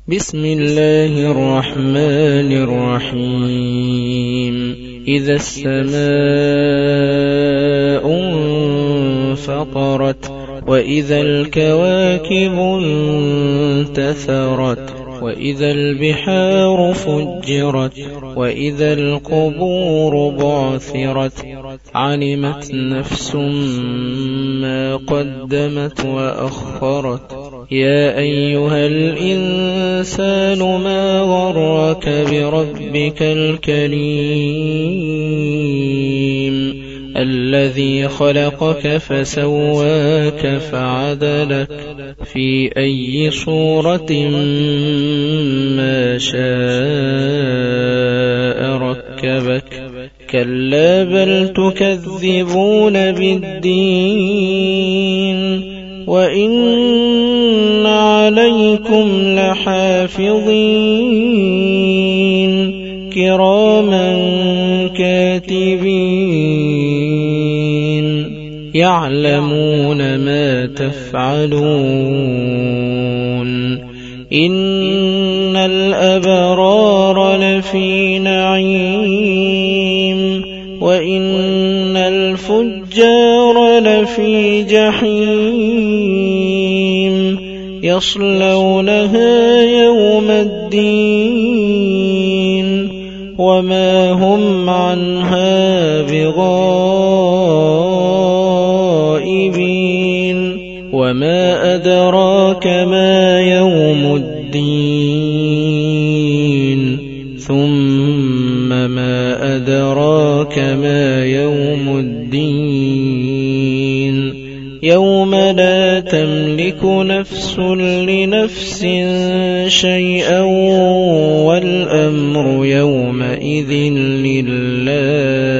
بسم الله الرحمن الرحيم إذا السماء انفطرت وإذا الكواكب انتثرت وإذا البحار فجرت وإذا القبور بعثرت علمت نفس ما قدمت وأخرت يا أيها الإنسان ما غرك بربك الكريم الذي خلقك فسواك فعدلك في أي صورة ما شاء ركبك كلا بل تكذبون بالدين وإن عليكم لحافظين كراما كاتبين يعلمون ما تفعلون إن الأبرار لفي نعيم وإن الفجار لفي جحيم يصلونها يوم الدين وما هم عنها بغائبين وما أدراك ما يوم الدين ثم ما أدراك ما يوم الدين يوم لا تملك نفس لنفس شيئا والأمر يومئذ لله